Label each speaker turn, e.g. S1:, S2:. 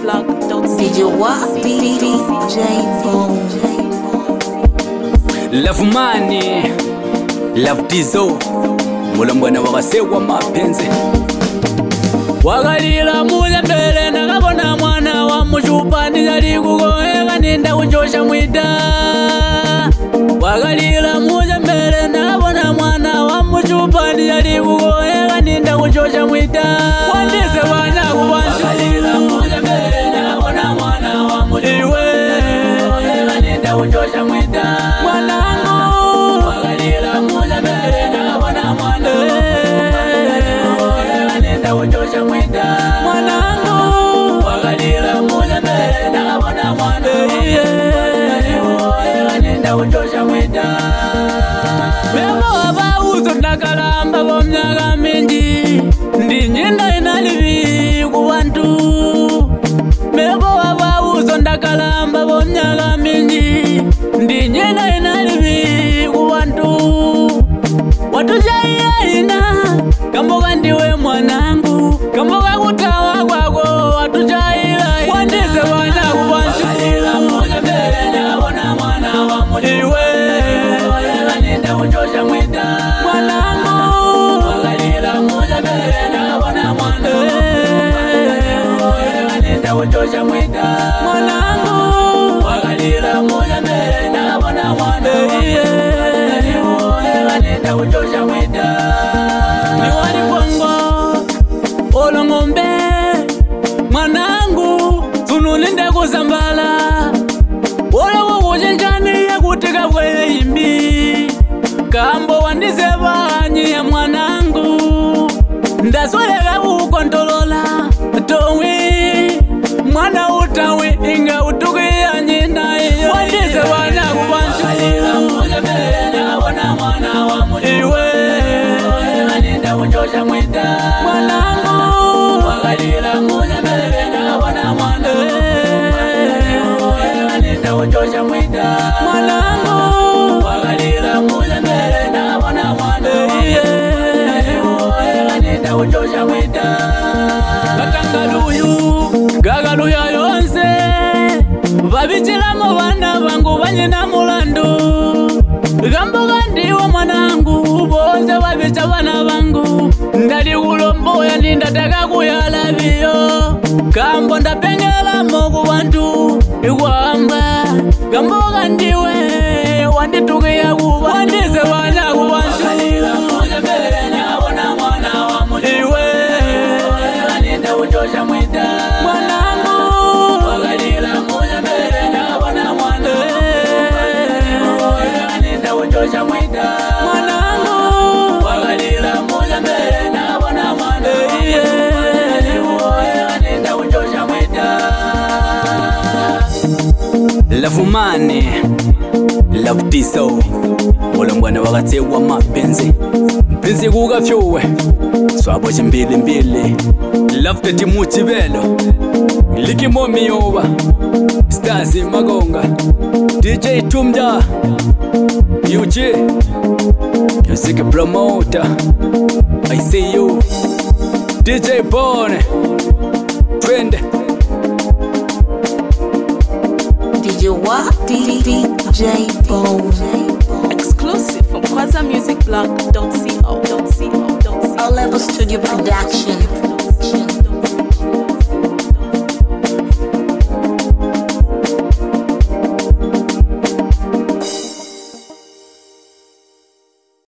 S1: musicsblog.co.
S2: DJ what? DJ Bone.
S3: Love money, love dizo, mulambwana wakasewa mapenzi. Wakalila mule mbele nakabona mwana wa muchupani yali kugoeka ninda kuchosha mwita. Wakalila mule mbele nakabona mwana wa muchupani yali kugoeka ninda kuchosha mwita. Wandize wana kuwansu. Wakalila mule mbele nakabona mwana wa muchupani kugoeka ninda kuchosha mwita. Mwanangu wakalila mule mbele nakabona mwana wa kuchosha mwita. Mwanangu wakalila mule mbele nakabona mwana nenda kuchosha mwita. Bebo abauzo nakalamba bomyaka mingi ndinyinda inalibi kubantu. Bebo abauzo nakalamba bomyaka mingi ndinyinda inalibi kubantu. Watujaina kamboga ndiwe mwanangu, kamboga kutawa kwako watujaila. Wandize wana kubansu. Wakalila mule mbele nakabona mwana wa muliwe nenda kuchosha mwita. Mwanangu wakalila mule mbele nakabona mwana nenda kuchosha mwita. Mwanangu wakalila mule mbele nakabona mwana nenda kuchosha mwita. Ni wali bongo olo ngombe mwanangu tunulinde kuzambala olo kujenjani ya kutika bwe imbi kambo wandize banyi ya mwanangu ndasoleka kukontolola towi mwana utawi inga utukia nyina iyo. Wandize wana kubansu. Wakalila mule mbele nakabona mwana wa muliwe nenda kuchosha mwita. Mwanangu wakalila mule mbele nakabona mwana nenda kuchosha mwita. Mwanangu wakalila mule mbele nakabona mwana nenda kuchosha mwita. Gagaluya yonse babichilamo bana bangu banyina mulandu. Gamboga ndiwe mwanangu bonse babicha bana bangu. Ndali kulomboya nindataka kuyalabiyo kambo ndapengelamo kubantu ikwamba gamboga ndiwe wanditukia kuba. Wandize wana kubansu. Wakalila mule mbele nakabona mwana wa muliwe nenda kuchosha mwita. Mwanangu wakalila mule mbele nakabona mwana nenda kuchosha mwita. Mwanangu wakalila mule mbele nakabona mwana nenda kuchosha mwita. Love money, love diso, mulambwana wakasewa mapenzi. Mpenzi kukafyuwe swabo chimbili mbili. Love teti muchibelo likimo miyoba Stars Magonga DJ Tumja UG Music Promoter I see you DJ Bone Trend
S2: DJ what? DJ Bone.
S1: Exclusive from musicsblog.co.
S2: All Level Studio Production.